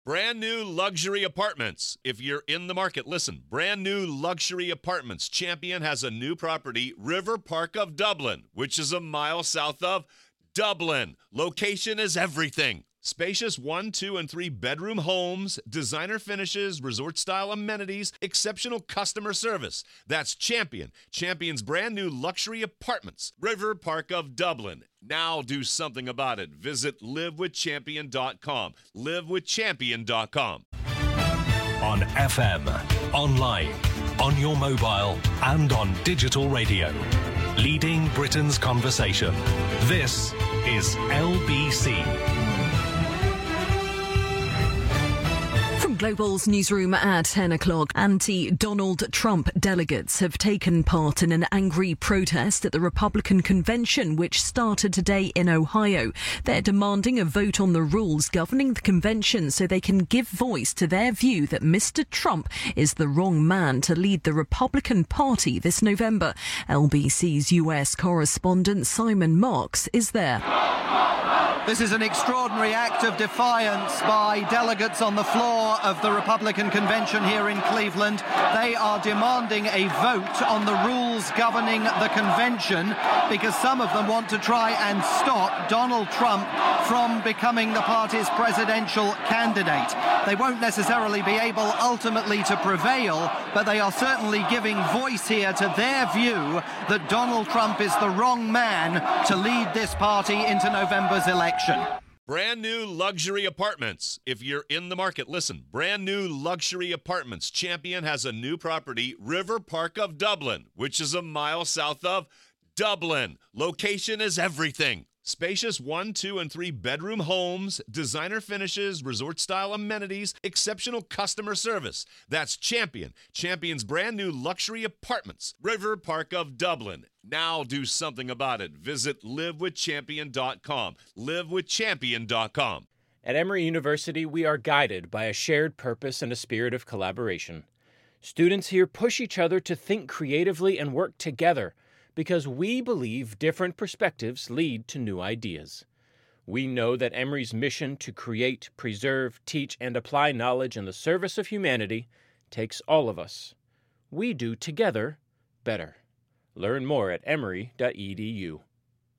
Brand new luxury apartments. If you're in the market, listen. Brand new luxury apartments. Champion has a new property, River Park of Dublin, which is a mile south of Dublin. Location is everything. Spacious 1, 2, and 3 bedroom homes, designer finishes, resort-style amenities, exceptional customer service. That's Champion. Champion's brand new luxury apartments, River Park of Dublin. Now do something about it. Visit livewithchampion.com. Livewithchampion.com. On FM, online, on your mobile, and on digital radio. Leading Britain's conversation. This is LBC. Global's newsroom at 10 o'clock. Anti-Donald Trump delegates have taken part in an angry protest at the Republican convention, which started today in Ohio. They're demanding a vote on the rules governing the convention so they can give voice to their view that Mr. Trump is the wrong man to lead the Republican Party this November. LBC's US correspondent Simon Marks is there. This is an extraordinary act of defiance by delegates on the floor of the Republican convention here in Cleveland. They are demanding a vote on the rules governing the convention because some of them want to try and stop Donald Trump from becoming the party's presidential candidate. They won't necessarily be able ultimately to prevail, but they are certainly giving voice here to their view that Donald Trump is the wrong man to lead this party into November's election. Brand new luxury apartments. If you're in the market, listen. Brand new luxury apartments. Champion has a new property, River Park of Dublin, which is a mile south of Dublin. Location is everything. Spacious 1, 2, and 3 bedroom homes, designer finishes, resort-style amenities, exceptional customer service. That's Champion. Champion's brand new luxury apartments, River Park of Dublin. Now do something about it. Visit livewithchampion.com. Livewithchampion.com. At Emory University, we are guided by a shared purpose and a spirit of collaboration. Students here push each other to think creatively and work together, because we believe different perspectives lead to new ideas. We know that Emory's mission to create, preserve, teach, and apply knowledge in the service of humanity takes all of us. We do together better. Learn more at emory.edu.